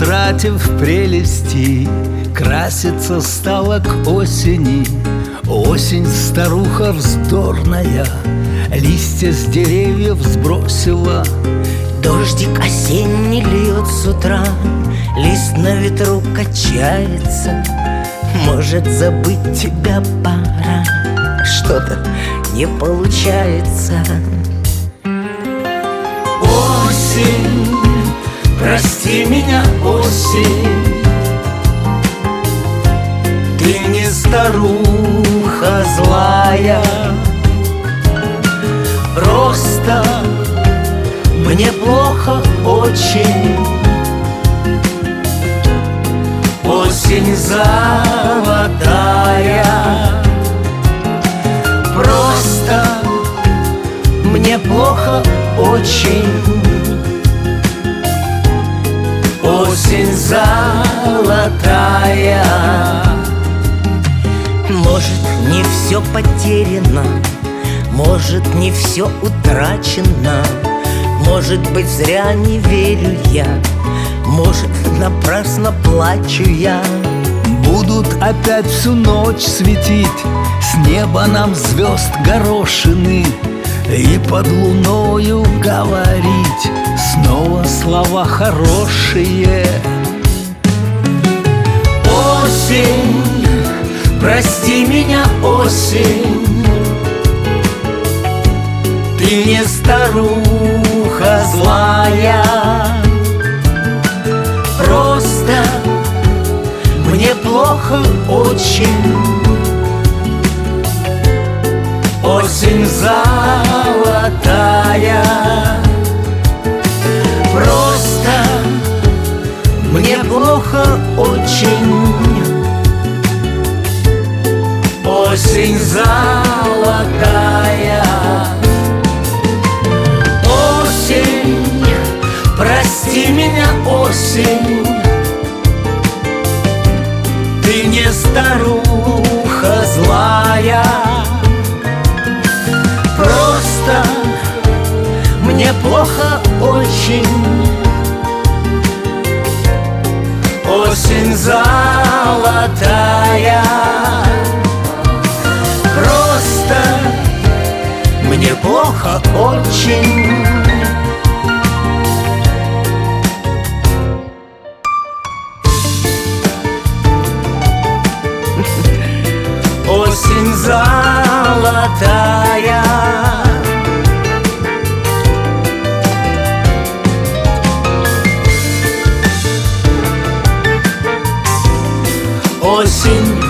утратив прелести, краситься стала к осени. Осень, старуха вздорная, листья с деревьев сбросила. Дождик осенний льет с утра, лист на ветру качается. Может, забыть тебя пора, что-то не получается. Осень, прости меня, осень, ты не старуха злая, просто мне плохо очень. Осень золотая, просто мне плохо очень. Осень золотая. Может, не все потеряно, может, не все утрачено. Может быть, зря не верю я, может, напрасно плачу я. Будут опять всю ночь светить с неба нам звезд горошины, и под луною говорить снова слова хорошие. Осень, прости меня, осень, ты не старуха злая, просто мне плохо очень. Осень золотая, просто мне плохо очень. Осень золотая. Осень, прости меня, осень, ты не старуха злая, просто мне плохо очень. Осень золотая, просто мне плохо очень. Осень золотая. Осень